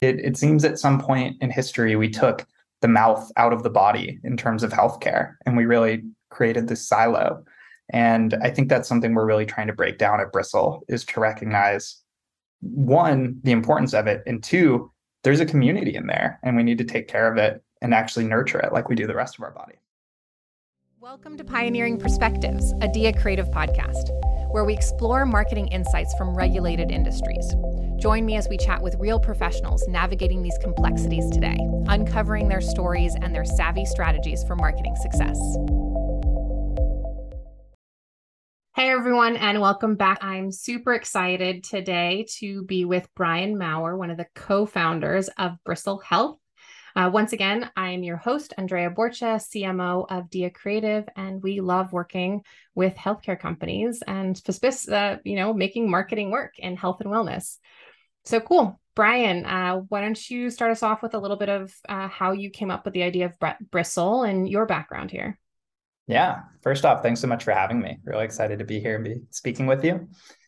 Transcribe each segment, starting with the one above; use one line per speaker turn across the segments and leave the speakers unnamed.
It seems at some point in history, we took the mouth out of the body in terms of healthcare, and we really created this silo. And I think that's something we're really trying to break down at Bristle, is to recognize, one, the importance of it, and two, there's a community in there, and we need to take care of it and actually nurture it like we do the rest of our body.
Welcome to Pioneering Perspectives, a Dia Creative podcast, where we explore marketing insights from regulated industries. Join me as we chat with real professionals navigating these complexities today, uncovering their stories and their savvy strategies for marketing success. Hey everyone, and welcome back. I'm super excited today to be with Brian Maurer, one of the co-founders of Bristle Health. Once again, I'm your host, Andrea Borcha, CMO of Dia Creative, and we love working with healthcare companies and making marketing work in health and wellness. So cool. Brian, why don't you start us off with a little bit of how you came up with the idea of Bristle and your background here?
Yeah. First off, thanks so much for having me. Really excited to be here and be speaking with you.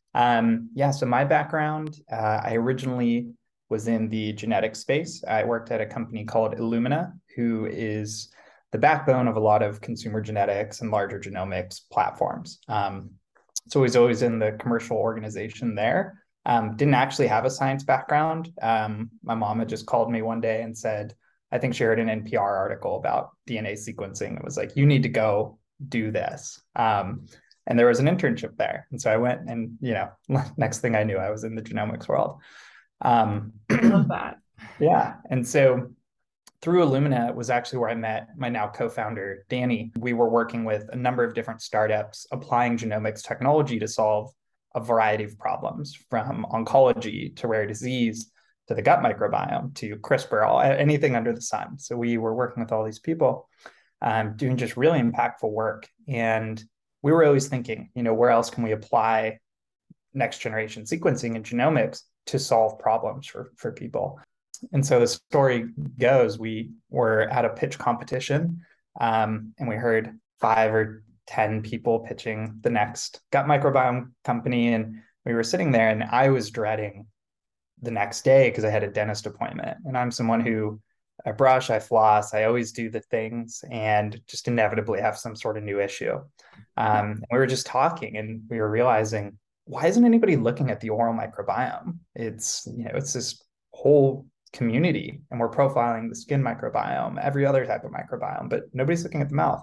So my background, I originally was in the genetic space. I worked at a company called Illumina, who is the backbone of a lot of consumer genetics and larger genomics platforms. So I was always in the commercial organization there. Didn't actually have a science background. My mom had just called me one day and said, I think she heard an NPR article about DNA sequencing. It was like, you need to go do this. And there was an internship there. And so I went and, next thing I knew, I was in the genomics world.
I love that.
Yeah. And so through Illumina was actually where I met my now co-founder, Danny. We were working with a number of different startups applying genomics technology to solve a variety of problems, from oncology to rare disease to the gut microbiome to CRISPR, anything under the sun. So we were working with all these people, doing just really impactful work. And we were always thinking, where else can we apply next generation sequencing and genomics to solve problems for people? And so the story goes, we were at a pitch competition, and we heard 5 or 10 people pitching the next gut microbiome company. And we were sitting there, and I was dreading the next day because I had a dentist appointment. And I'm someone who, I brush, I floss, I always do the things, and just inevitably have some sort of new issue. And we were just talking, and we were realizing, why isn't anybody looking at the oral microbiome? It's this whole community, and we're profiling the skin microbiome, every other type of microbiome, but nobody's looking at the mouth.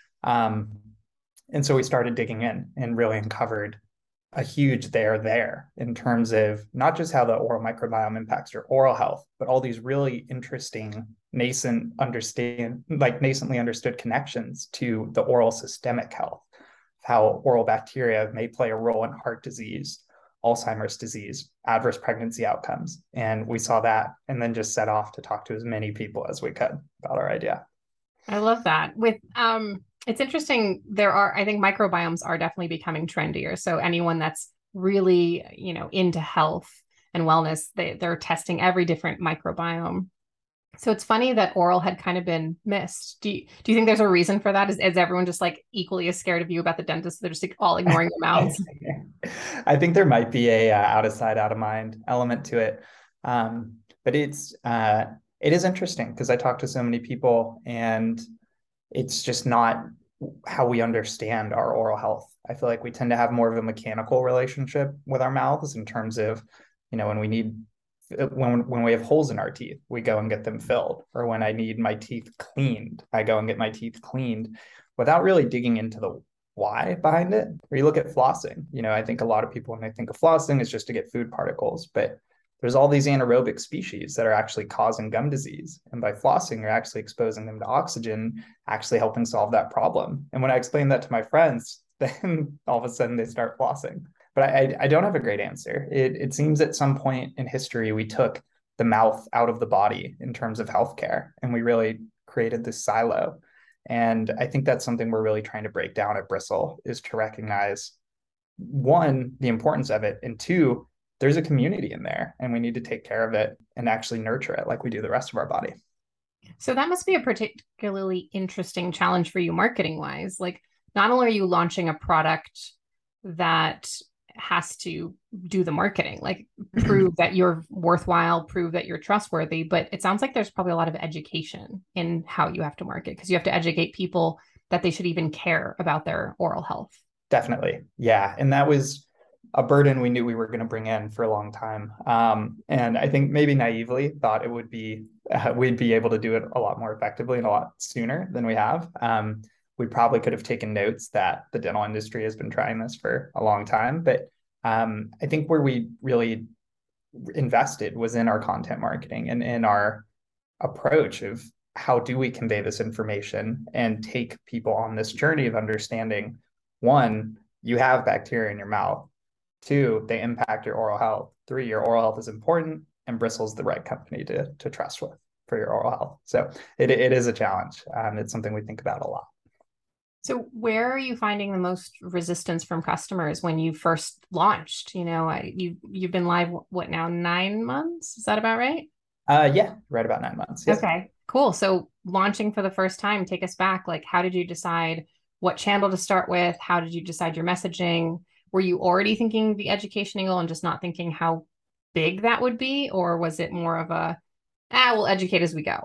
And so we started digging in and really uncovered a huge there in terms of not just how the oral microbiome impacts your oral health, but all these really interesting nascently understood connections to the oral systemic health, how oral bacteria may play a role in heart disease, Alzheimer's disease, adverse pregnancy outcomes. And we saw that and then just set off to talk to as many people as we could about our idea.
I love that. It's interesting. I think microbiomes are definitely becoming trendier. So anyone that's really, into health and wellness, they're testing every different microbiome. So it's funny that oral had kind of been missed. Do you think there's a reason for that? Is everyone just like equally as scared of you about the dentist? They're just like all ignoring their mouths.
I think there might be a out of sight, out of mind element to it. But it is interesting because I talk to so many people, and it's just not how we understand our oral health. I feel like we tend to have more of a mechanical relationship with our mouths in terms of, when we have holes in our teeth, we go and get them filled. Or when I need my teeth cleaned, I go and get my teeth cleaned without really digging into the why behind it. Or you look at flossing, I think a lot of people, when they think of flossing, is just to get food particles, but there's all these anaerobic species that are actually causing gum disease. And by flossing, you're actually exposing them to oxygen, actually helping solve that problem. And when I explain that to my friends, then all of a sudden they start flossing. But I don't have a great answer. It seems at some point in history, we took the mouth out of the body in terms of healthcare, and we really created this silo. And I think that's something we're really trying to break down at Bristle, is to recognize, one, the importance of it, and two, there's a community in there, and we need to take care of it and actually nurture it like we do the rest of our body.
So that must be a particularly interesting challenge for you marketing wise. Like, not only are you launching a product that has to do the marketing, like prove that you're worthwhile, prove that you're trustworthy. But it sounds like there's probably a lot of education in how you have to market because you have to educate people that they should even care about their oral health.
Definitely. Yeah. And that was a burden we knew we were going to bring in for a long time. And I think maybe naively thought it would be, we'd be able to do it a lot more effectively and a lot sooner than we have. We probably could have taken notes that the dental industry has been trying this for a long time. But I think where we really invested was in our content marketing and in our approach of how do we convey this information and take people on this journey of understanding, one, you have bacteria in your mouth. Two, they impact your oral health. Three, your oral health is important, and Bristol's the right company to trust with for your oral health. So it is a challenge. It's something we think about a lot.
So where are you finding the most resistance from customers when you first launched? You've been live what now, 9 months? Is that about right?
Yeah, right about 9 months. Yeah.
Okay, cool. So launching for the first time, take us back. Like, how did you decide what channel to start with? How did you decide your messaging? Were you already thinking the education angle and just not thinking how big that would be? Or was it more of we'll educate as we go?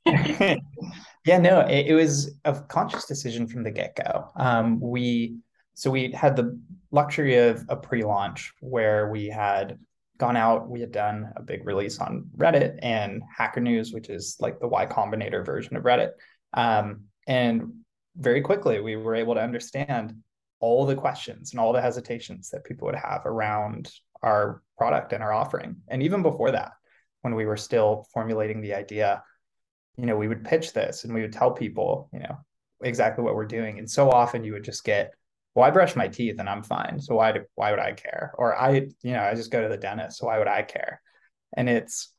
Yeah, no, it was a conscious decision from the get-go. We had the luxury of a pre-launch where we had gone out, we had done a big release on Reddit and Hacker News, which is like the Y Combinator version of Reddit. And very quickly we were able to understand all the questions and all the hesitations that people would have around our product and our offering. And even before that, when we were still formulating the idea, we would pitch this and we would tell people, exactly what we're doing. And so often you would just get, well, I brush my teeth and I'm fine. So why would I care? Or I just go to the dentist. So why would I care? And it's,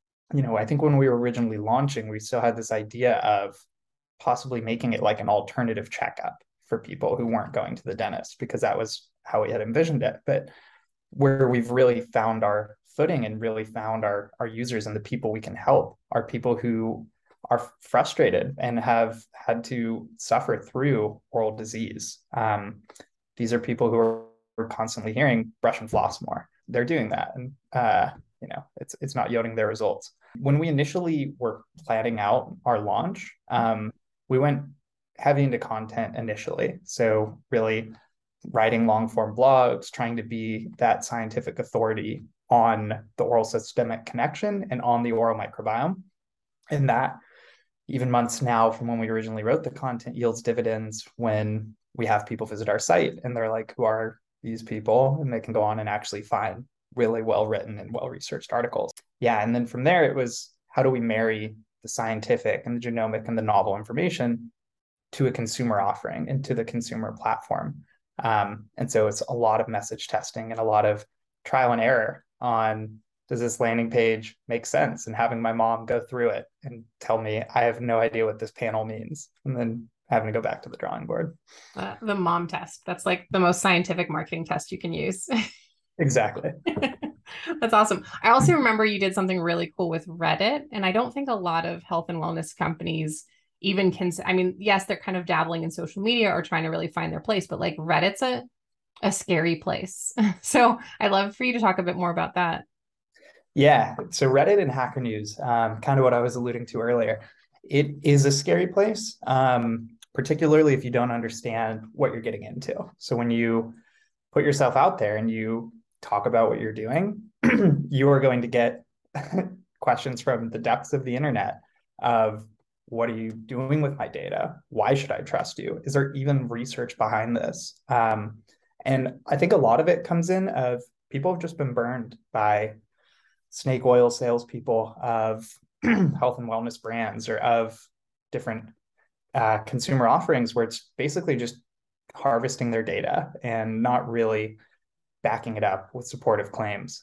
I think when we were originally launching, we still had this idea of possibly making it like an alternative checkup for people who weren't going to the dentist, because that was how we had envisioned it. But where we've really found our footing and really found our users and the people we can help are people who are frustrated and have had to suffer through oral disease. These are people who are constantly hearing brush and floss more. They're doing that, and it's not yielding their results. When we initially were planning out our launch, we went heavy into content initially. So really writing long form blogs, trying to be that scientific authority on the oral systemic connection and on the oral microbiome. And that, even months now from when we originally wrote the content, yields dividends when we have people visit our site and they're like, who are these people? And they can go on and actually find really well written and well researched articles. Yeah. And then from there, it was, how do we marry the scientific and the genomic and the novel information to a consumer offering and to the consumer platform? And so it's a lot of message testing and a lot of trial and error on, does this landing page make sense? And having my mom go through it and tell me, I have no idea what this panel means. And then having to go back to the drawing board.
The mom test. That's like the most scientific marketing test you can use.
Exactly.
That's awesome. I also remember you did something really cool with Reddit. And I don't think a lot of health and wellness companies even can, I mean, yes, they're kind of dabbling in social media or trying to really find their place, but like Reddit's a scary place. So I'd love for you to talk a bit more about that.
Yeah. So Reddit and Hacker News, kind of what I was alluding to earlier, it is a scary place, particularly if you don't understand what you're getting into. So when you put yourself out there and you talk about what you're doing, you are going to get questions from the depths of the internet of, what are you doing with my data? Why should I trust you? Is there even research behind this? And I think a lot of it comes in of people have just been burned by snake oil salespeople of health and wellness brands or of different consumer offerings where it's basically just harvesting their data and not really backing it up with supportive claims.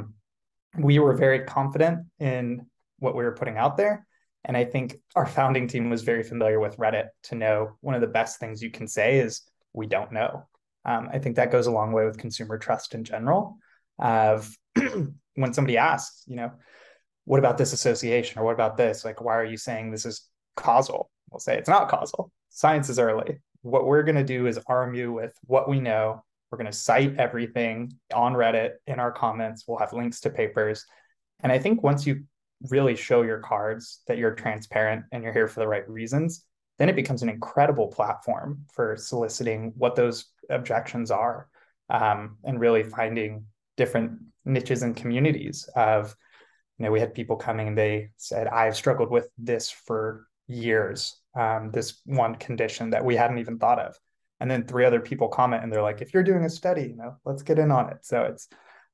We were very confident in what we were putting out there. And I think our founding team was very familiar with Reddit to know one of the best things you can say is, we don't know. I think that goes a long way with consumer trust in general. Of when somebody asks, what about this association or what about this? Like, why are you saying this is causal? We'll say it's not causal. Science is early. What we're going to do is arm you with what we know We're going to cite everything on Reddit in our comments. We'll have links to papers. And I think once you really show your cards that you're transparent and you're here for the right reasons, then it becomes an incredible platform for soliciting what those objections are, and really finding different niches and communities of, we had people coming and they said, I've struggled with this for years, this one condition that we hadn't even thought of. And then 3 other people comment and they're like, if you're doing a study, let's get in on it. So it's,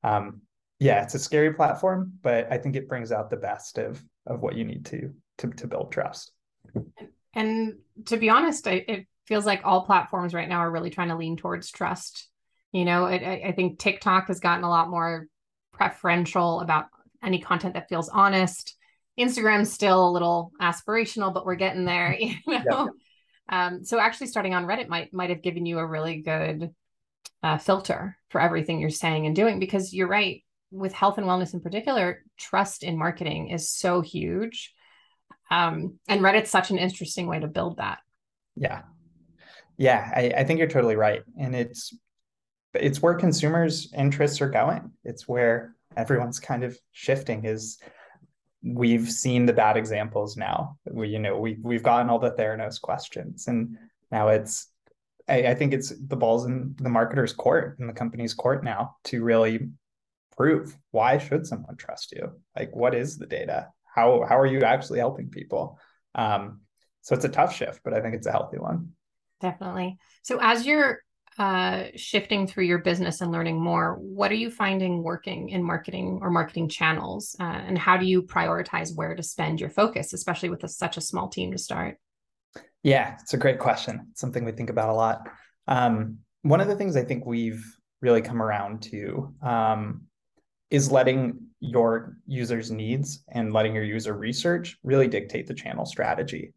yeah, it's a scary platform, but I think it brings out the best of what you need to build trust.
And to be honest, it feels like all platforms right now are really trying to lean towards trust. I think TikTok has gotten a lot more preferential about any content that feels honest. Instagram's still a little aspirational, but we're getting there, Yeah. So actually starting on Reddit might have given you a really good filter for everything you're saying and doing, because you're right, with health and wellness in particular, trust in marketing is so huge. And Reddit's such an interesting way to build that.
Yeah. Yeah, I think you're totally right. And it's where consumers' interests are going. It's where everyone's kind of shifting. Is we've seen the bad examples now. We've gotten all the Theranos questions, and now I think it's the ball's in the marketer's court and the company's court now to really prove, why should someone trust you? Like, what is the data? How are you actually helping people? So it's a tough shift, but I think it's a healthy one.
Definitely. So as you're shifting through your business and learning more, what are you finding working in marketing or marketing channels? And how do you prioritize where to spend your focus, especially with such a small team to start?
Yeah, it's a great question. It's something we think about a lot. One of the things I think we've really come around to is letting your users' needs and letting your user research really dictate the channel strategy.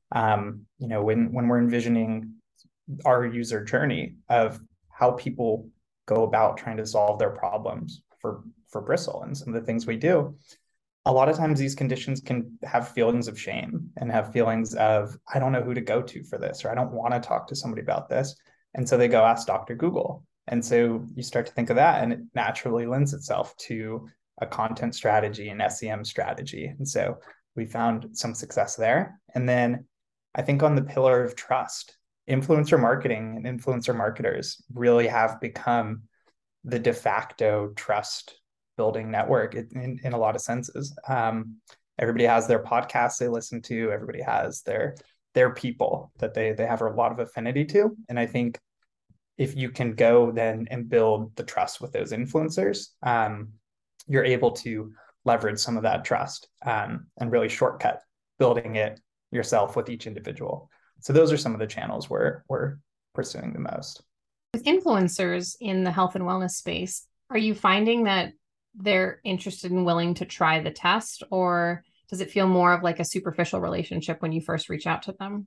When we're envisioning our user journey of how people go about trying to solve their problems for Bristle and some of the things we do, a lot of times these conditions can have feelings of shame and have feelings of, I don't know who to go to for this, or I don't want to talk to somebody about this. And so they go ask Dr. Google. And so you start to think of that, and it naturally lends itself to a content strategy and SEM strategy. And so we found some success there. And then I think on the pillar of trust, influencer marketing and influencer marketers really have become the de facto trust building network in a lot of senses. Everybody has their podcasts they listen to. Everybody has their people that they have a lot of affinity to. And I think if you can go then and build the trust with those influencers, you're able to leverage some of that trust, and really shortcut building it yourself with each individual. So those are some of the channels we're pursuing the most.
With influencers in the health and wellness space, are you finding that they're interested and willing to try the test, or does it feel more of like a superficial relationship when you first reach out to them?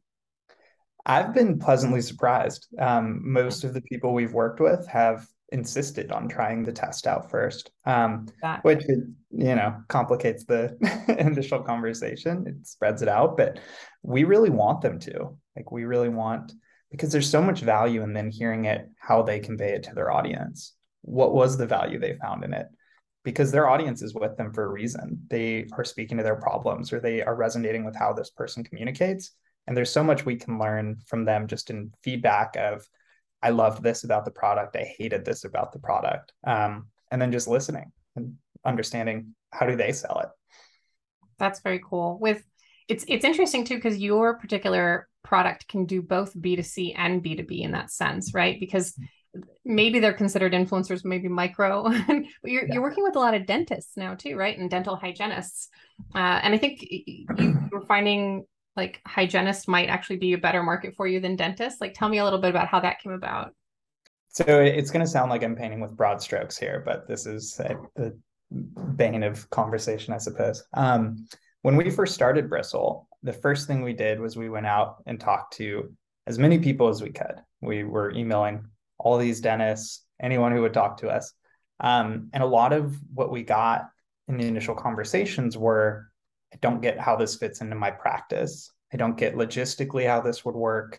I've been pleasantly surprised. Most of the people we've worked with have insisted on trying the test out first, which complicates the initial conversation. It spreads it out, but we really want them to. Like, we really want, because there's so much value in then hearing it, how they convey it to their audience. What was the value they found in it? Because their audience is with them for a reason. They are speaking to their problems, or they are resonating with how this person communicates. And there's so much we can learn from them just in feedback of, I loved this about the product, I hated this about the product. And then just listening and understanding, how do they sell it?
That's very cool. It's interesting too, because your particular product can do both B2C and B2B in that sense, right? Because maybe they're considered influencers, maybe micro, but you're working with a lot of dentists now too, right? And dental hygienists. And I think you're finding like hygienists might actually be a better market for you than dentists. Like, tell me a little bit about how that came about.
So it's going to sound like I'm painting with broad strokes here, but this is the bane of conversation, I suppose. When we first started Bristle, the first thing we did was we went out and talked to as many people as we could. We were emailing all these dentists, anyone who would talk to us. And a lot of what we got in the initial conversations were, I don't get how this fits into my practice. I don't get logistically how this would work.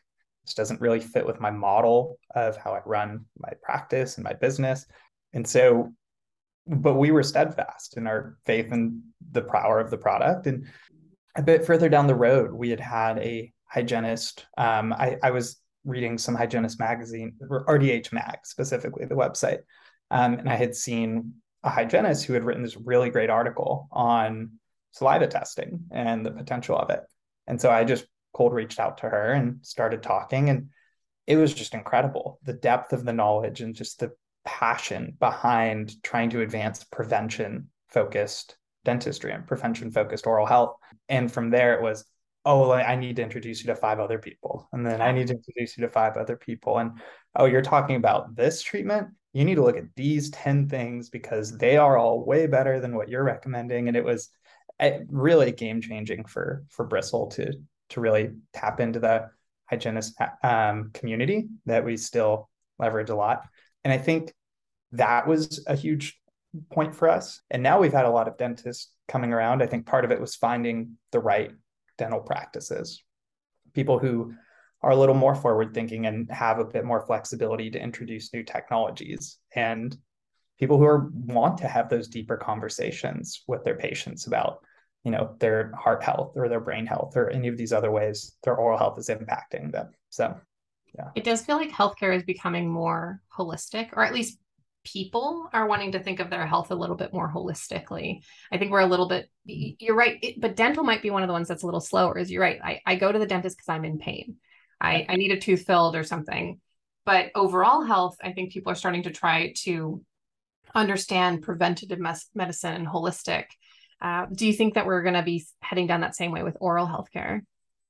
This doesn't really fit with my model of how I run my practice and my business. And so, but we were steadfast in our faith in the power of the product. And a bit further down the road, we had a hygienist. I was reading some hygienist magazine, RDH Mag specifically, the website. And I had seen a hygienist who had written this really great article on saliva testing and the potential of it. And so I just cold reached out to her and started talking. And it was just incredible, the depth of the knowledge and just the passion behind trying to advance prevention focused dentistry and prevention focused oral health. And from there, it was, oh, I need to introduce you to 5 other people. And then I need to introduce you to 5 other people. And oh, you're talking about this treatment? You need to look at these 10 things because they are all way better than what you're recommending. And it was really game changing for Bristle to really tap into the hygienist community that we still leverage a lot. And I think that was a huge point for us. And now we've had a lot of dentists coming around. I think part of it was finding the right dental practices, people who are a little more forward thinking and have a bit more flexibility to introduce new technologies, and people who want to have those deeper conversations with their patients about, their heart health or their brain health or any of these other ways their oral health is impacting them. So, yeah.
It does feel like healthcare is becoming more holistic, or at least people are wanting to think of their health a little bit more holistically. I think we're a little bit, you're right, but dental might be one of the ones that's a little slower. Is you're right. I go to the dentist because I'm in pain. I need a tooth filled or something. But overall health, I think people are starting to try to understand preventative medicine and holistic. Do you think that we're going to be heading down that same way with oral healthcare?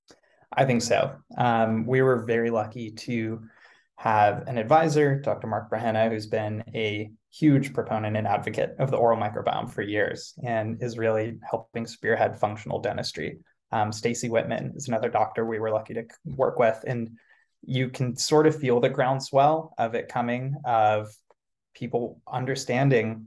I think so. We were very lucky to have an advisor, Dr. Mark Brahenna, who's been a huge proponent and advocate of the oral microbiome for years and is really helping spearhead functional dentistry. Stacy Whitman is another doctor we were lucky to work with. And you can sort of feel the groundswell of it coming, of people understanding,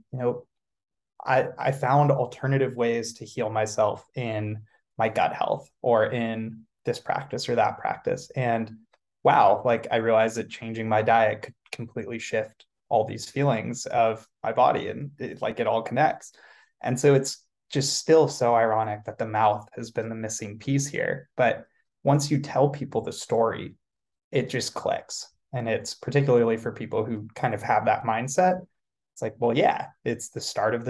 I found alternative ways to heal myself in my gut health or in this practice or that practice. And wow, like I realized that changing my diet could completely shift all these feelings of my body, and it all connects. And so it's just still so ironic that the mouth has been the missing piece here. But once you tell people the story, it just clicks. And it's particularly for people who kind of have that mindset. It's like, well, yeah, it's the start of the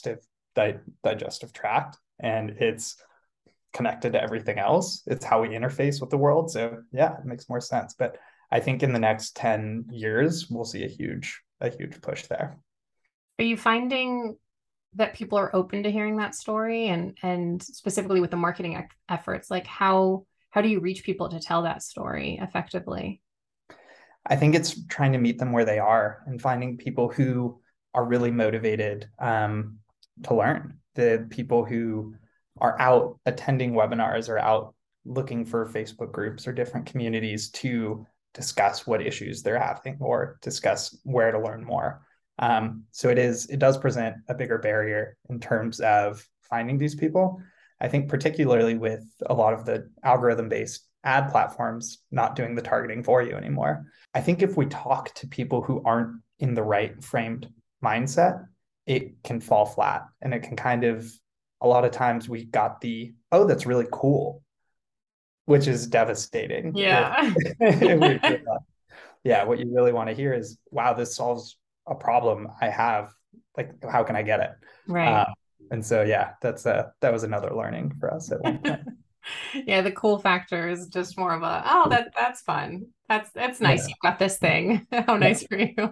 digestive tract, and it's connected to everything else. It's how we interface with the world. So yeah, it makes more sense. But I think in the next 10 years, we'll see a huge push there.
Are you finding that people are open to hearing that story, and specifically with the marketing efforts, like how do you reach people to tell that story effectively?
I think it's trying to meet them where they are and finding people who are really motivated to learn. The people who are out attending webinars or out looking for Facebook groups or different communities to discuss what issues they're having or discuss where to learn more. So it does present a bigger barrier in terms of finding these people. I think particularly with a lot of the algorithm-based ad platforms not doing the targeting for you anymore. I think if we talk to people who aren't in the right framed mindset, it can fall flat, and it can kind of, a lot of times we got oh, that's really cool, which is devastating.
Yeah.
Yeah, what you really want to hear is, wow, this solves a problem I have. Like, how can I get it?
Right.
And so, yeah, that was another learning for us at one point.
Yeah, the cool factor is just more of that's fun. That's nice.
Yeah.
You've got this thing. How nice for you.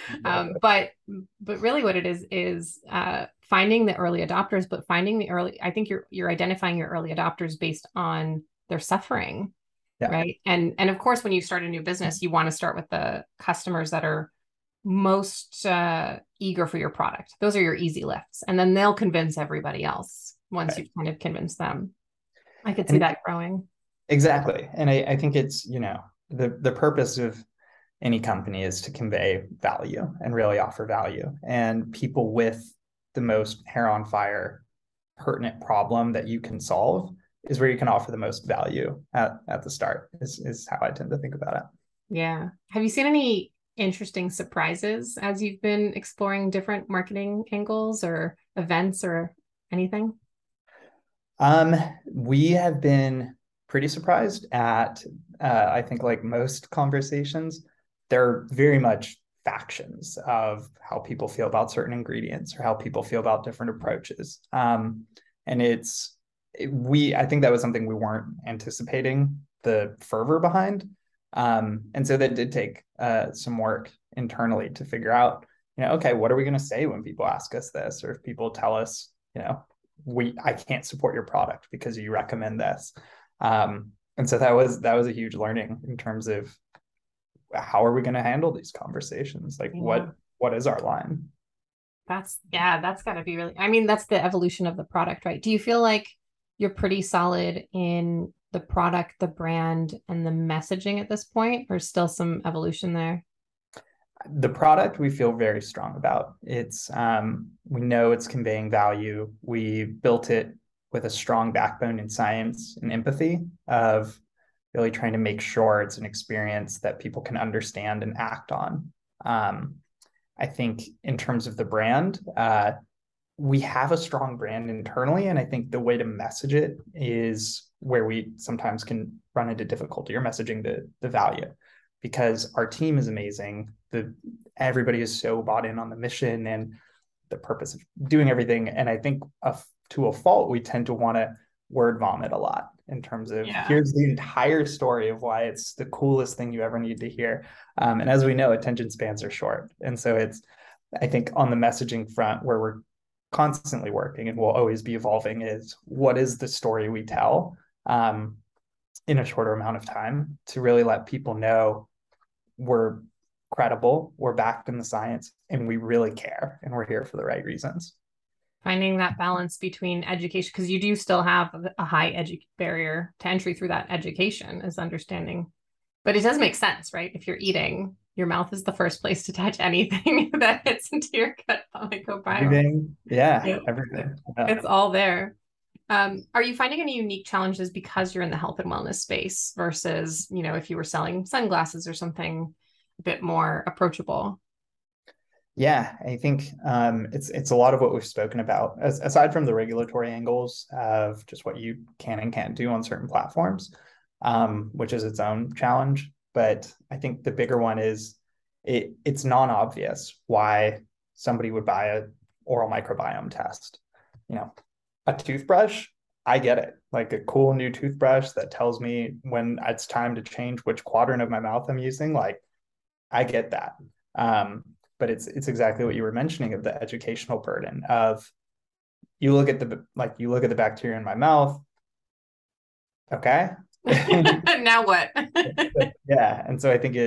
But really what it is finding the early adopters, but finding I think you're identifying your early adopters based on their suffering.
Yeah.
Right. And of course, when you start a new business, you want to start with the customers that are most eager for your product. Those are your easy lifts. And then they'll convince everybody else once you've kind of convinced them. I could see that growing.
Exactly. And I think it's, the purpose of any company is to convey value and really offer value. And people with the most hair on fire, pertinent problem that you can solve is where you can offer the most value at the start is how I tend to think about it.
Yeah. Have you seen any interesting surprises as you've been exploring different marketing angles or events or anything?
Um, we have been pretty surprised at, I think, like most conversations, they're very much factions of how people feel about certain ingredients or how people feel about different approaches. And I think that was something we weren't anticipating the fervor behind. And so that did take some work internally to figure out, okay, what are we going to say when people ask us this, or if people tell us, I can't support your product because you recommend this. And so that was a huge learning in terms of how are we going to handle these conversations? Like
Yeah.
what is our line?
That's got to be really, I mean, that's the evolution of the product, right? Do you feel like you're pretty solid in the product, the brand, and the messaging at this point, or still some evolution there?
The product we feel very strong about. We know it's conveying value. We built it with a strong backbone in science and empathy of really trying to make sure it's an experience that people can understand and act on. I think in terms of the brand, we have a strong brand internally, and I think the way to message it is where we sometimes can run into difficulty or messaging the value, because our team is amazing. Everybody is so bought in on the mission and the purpose of doing everything. And I think to a fault, we tend to want to word vomit a lot in terms of
Yeah.
here's the entire story of why it's the coolest thing you ever need to hear. And as we know, attention spans are short. And so I think on the messaging front where we're constantly working and will always be evolving is what is the story we tell in a shorter amount of time to really let people know we're credible, we're backed in the science, and we really care, and we're here for the right reasons.
Finding that balance between education, because you do still have a high barrier to entry through that education is understanding. But it does make sense, right? If you're eating, your mouth is the first place to touch anything that hits into your gut microbiome.
Everything, yeah,
Yeah,
everything. Yeah.
it's all there. Are you finding any unique challenges because you're in the health and wellness space versus, if you were selling sunglasses or something a bit more approachable?
Yeah, I think it's a lot of what we've spoken about, aside from the regulatory angles of just what you can and can't do on certain platforms, which is its own challenge. But I think the bigger one is it's non-obvious why somebody would buy a oral microbiome test. A toothbrush, I get it. Like a cool new toothbrush that tells me when it's time to change which quadrant of my mouth I'm using. Like I get that. Um, but it's exactly what you were mentioning of the educational burden of you look at the bacteria in my mouth. Okay.
Now what?
Yeah. And so I think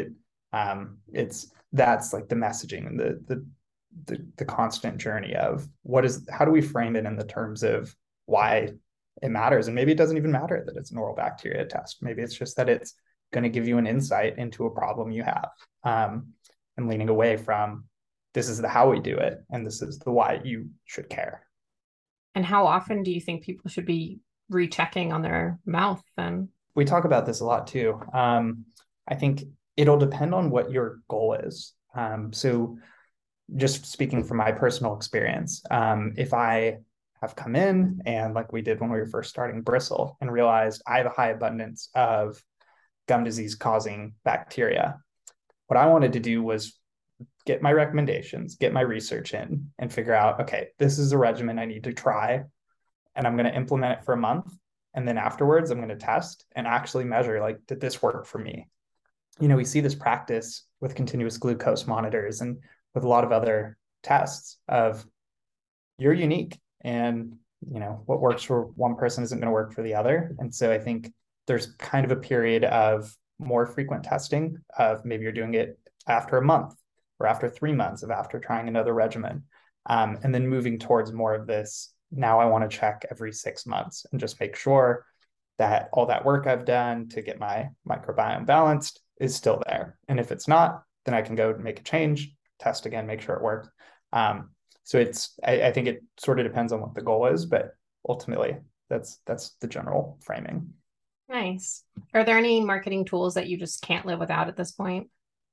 that's like the messaging and the constant journey of how do we frame it in the terms of why it matters. And maybe it doesn't even matter that it's an oral bacteria test. Maybe it's just that it's going to give you an insight into a problem you have. And leaning away from this is the how we do it and this is the why you should care.
And how often do you think people should be rechecking on their mouth then?
We talk about this a lot too. I think it'll depend on what your goal is. So just speaking from my personal experience, if I have come in and like we did when we were first starting Bristle and realized I have a high abundance of gum disease causing bacteria, what I wanted to do was get my recommendations, get my research in, and figure out, okay, this is a regimen I need to try, and I'm going to implement it for a month. And then afterwards, I'm going to test and actually measure, like, did this work for me? We see this practice with continuous glucose monitors and with a lot of other tests of you're unique and what works for one person isn't going to work for the other. And so I think there's kind of a period of more frequent testing of maybe you're doing it after a month or after 3 months of after trying another regimen. And then moving towards more of this, now I want to check every 6 months and just make sure that all that work I've done to get my microbiome balanced is still there. And if it's not, then I can go make a change, test again, make sure it works. So I think it sort of depends on what the goal is, but ultimately that's the general framing.
Nice. Are there any marketing tools that you just can't live without at this point?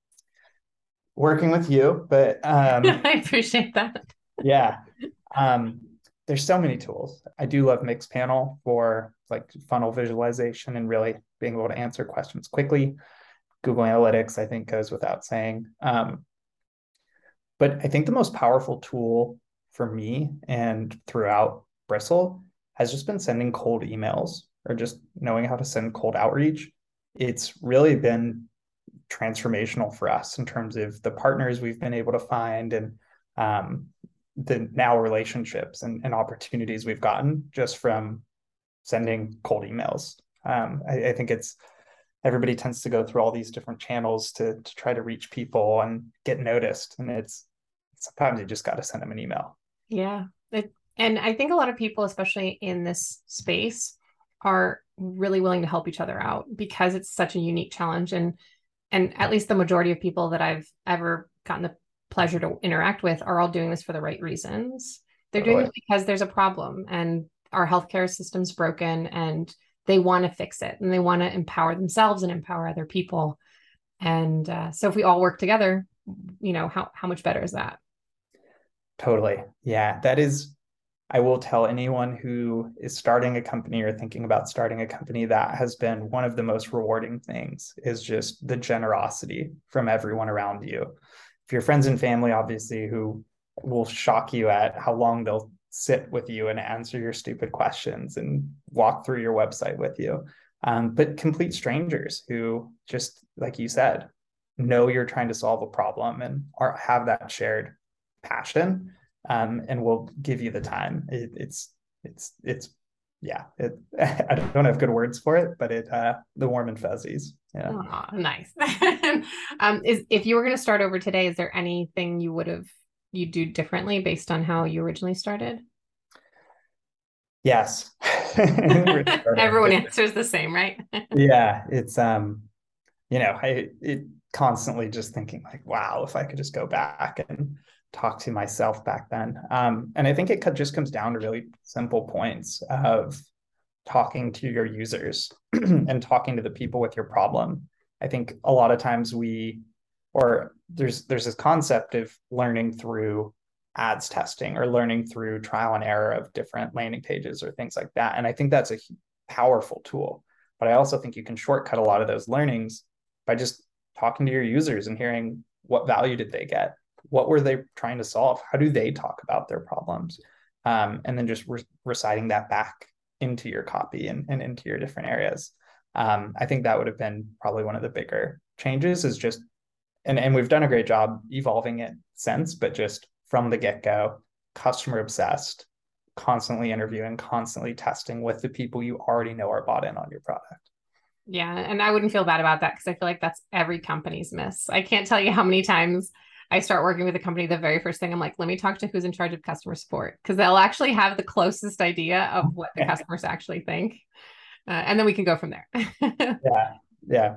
Working with you, but
I appreciate that.
yeah, um, there's so many tools. I do love Mixpanel for like funnel visualization and really being able to answer questions quickly. Google Analytics, I think, goes without saying. But I think the most powerful tool for me and throughout Bristle has just been sending cold emails or just knowing how to send cold outreach. It's really been transformational for us in terms of the partners we've been able to find and the now relationships and opportunities we've gotten just from sending cold emails. I think it's everybody tends to go through all these different channels to try to reach people and get noticed. And it's sometimes you just got to send them an email.
Yeah. And I think a lot of people, especially in this space, are really willing to help each other out because it's such a unique challenge. And at least the majority of people that I've ever gotten the pleasure to interact with are all doing this for the right reasons. They're doing this because there's a problem and our healthcare system's broken and they want to fix it and they want to empower themselves and empower other people. And so if we all work together, how much better is that?
Totally. Yeah, that is, I will tell anyone who is starting a company or thinking about starting a company, that has been one of the most rewarding things is just the generosity from everyone around you. If your friends and family, obviously, who will shock you at how long they'll sit with you and answer your stupid questions and walk through your website with you. But complete strangers who just, like you said, know you're trying to solve a problem and have that shared passion, and will give you the time. It's yeah. I don't have good words for it, but the warm and fuzzies. Yeah.
Oh, nice. Is if you were going to start over today, is there anything you do differently based on how you originally started?
Yes.
Everyone answers the same, right?
Yeah, it's it constantly just thinking like, wow, if I could just go back and talk to myself back then. And I think it just comes down to really simple points of talking to your users and talking to the people with your problem. I think a lot of times there's this concept of learning through ads testing or learning through trial and error of different landing pages or things like that. And I think that's a powerful tool. But I also think you can shortcut a lot of those learnings by just talking to your users and hearing what value did they get? What were they trying to solve? How do they talk about their problems? And then just reciting that back into your copy and into your different areas. I think that would have been probably one of the bigger changes is just, and we've done a great job evolving it since, but just from the get-go, customer obsessed, constantly interviewing, constantly testing with the people you already know are bought in on your product.
Yeah, and I wouldn't feel bad about that because I feel like that's every company's miss. I can't tell you how many times I start working with a company, the very first thing I'm like, let me talk to who's in charge of customer support because they'll actually have the closest idea of what the customers actually think. And then we can go from there.
Yeah.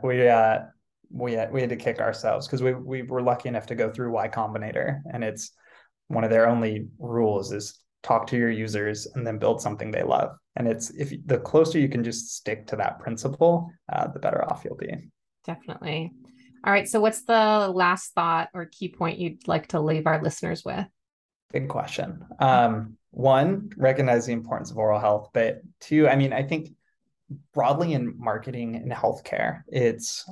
We had to kick ourselves because we were lucky enough to go through Y Combinator, and it's one of their only rules is talk to your users and then build something they love. And it's if the closer you can just stick to that principle, the better off you'll be.
Definitely. All right. So, what's the last thought or key point you'd like to leave our listeners with?
Big question. One, recognize the importance of oral health, but two, I mean, I think broadly in marketing and healthcare, it's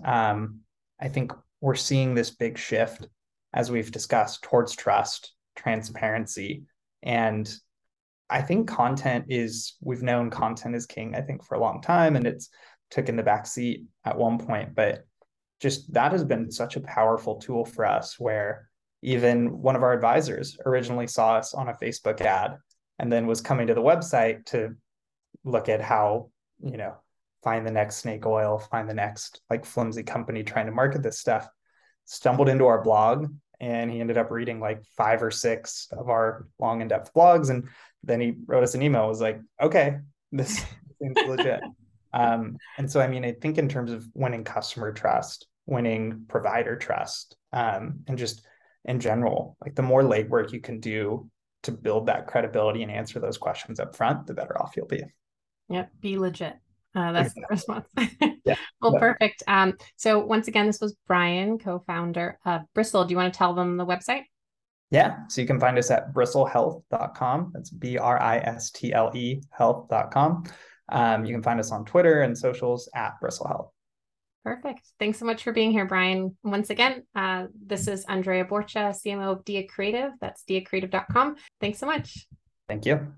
I think we're seeing this big shift as we've discussed towards trust, transparency, and I think we've known content is king, I think, for a long time, and it's taken the back seat at one point, but just that has been such a powerful tool for us where even one of our advisors originally saw us on a Facebook ad and then was coming to the website to look at how, find the next snake oil, find the next like flimsy company trying to market this stuff, stumbled into our blog, and he ended up reading like 5 or 6 of our long in-depth blogs. And then he wrote us an email, was like, okay, this seems legit. And so, I mean, I think in terms of winning customer trust, winning provider trust, and just in general, like the more legwork you can do to build that credibility and answer those questions up front, the better off you'll be.
Yep. Be legit. That's the response.
Yeah.
Well,
Yeah.
perfect. So once again, this was Brian, co-founder of Bristle. Do you want to tell them the website?
Yeah. So you can find us at bristlehealth.com. That's BRISTLE health.com. You can find us on Twitter and socials at bristlehealth.
Perfect. Thanks so much for being here, Brian. Once again, this is Andrea Borcha, CMO of Dia Creative. That's diacreative.com. Thanks so much.
Thank you.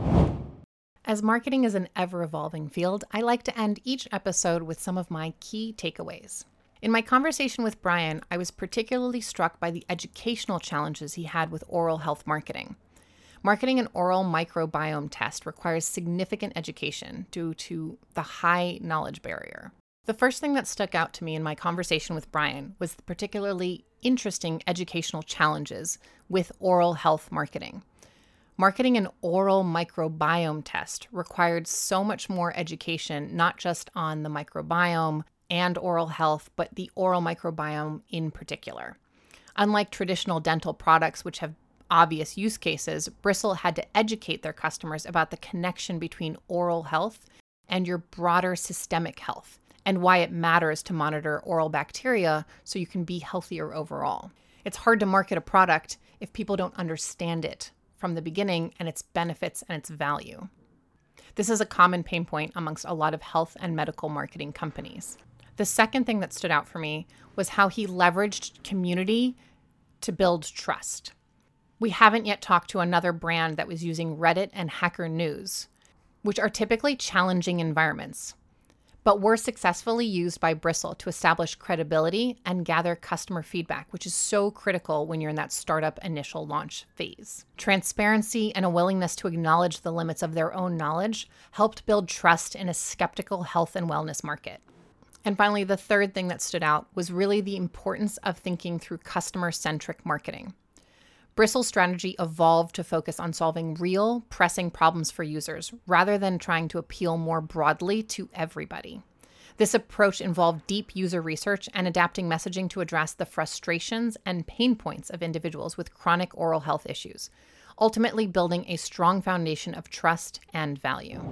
As marketing is an ever-evolving field, I like to end each episode with some of my key takeaways. In my conversation with Brian, I was particularly struck by the educational challenges he had with oral health marketing. Marketing an oral microbiome test requires significant education due to the high knowledge barrier. The first thing that stuck out to me in my conversation with Brian was the particularly interesting educational challenges with oral health marketing. Marketing an oral microbiome test required so much more education, not just on the microbiome and oral health, but the oral microbiome in particular. Unlike traditional dental products, which have obvious use cases, Bristle had to educate their customers about the connection between oral health and your broader systemic health, and why it matters to monitor oral bacteria so you can be healthier overall. It's hard to market a product if people don't understand it from the beginning and its benefits and its value. This is a common pain point amongst a lot of health and medical marketing companies. The second thing that stood out for me was how he leveraged community to build trust. We haven't yet talked to another brand that was using Reddit and Hacker News, which are typically challenging environments, but were successfully used by Bristle to establish credibility and gather customer feedback, which is so critical when you're in that startup initial launch phase. Transparency and a willingness to acknowledge the limits of their own knowledge helped build trust in a skeptical health and wellness market. And finally, the third thing that stood out was really the importance of thinking through customer-centric marketing. Bristle's strategy evolved to focus on solving real, pressing problems for users, rather than trying to appeal more broadly to everybody. This approach involved deep user research and adapting messaging to address the frustrations and pain points of individuals with chronic oral health issues, ultimately building a strong foundation of trust and value.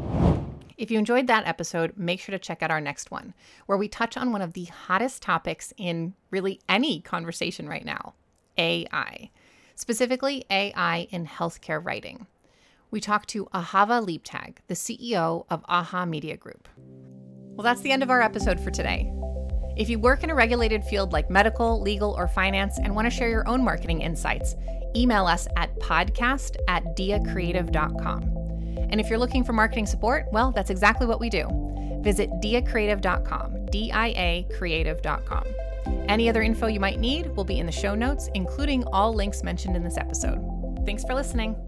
If you enjoyed that episode, make sure to check out our next one, where we touch on one of the hottest topics in really any conversation right now, AI. Specifically AI in healthcare writing. We talked to Ahava Leibtag, the CEO of AHA Media Group. Well, that's the end of our episode for today. If you work in a regulated field like medical, legal, or finance and want to share your own marketing insights, email us at podcast@diacreative.com. And if you're looking for marketing support, well, that's exactly what we do. Visit diacreative.com, diacreative.com. Any other info you might need will be in the show notes, including all links mentioned in this episode. Thanks for listening.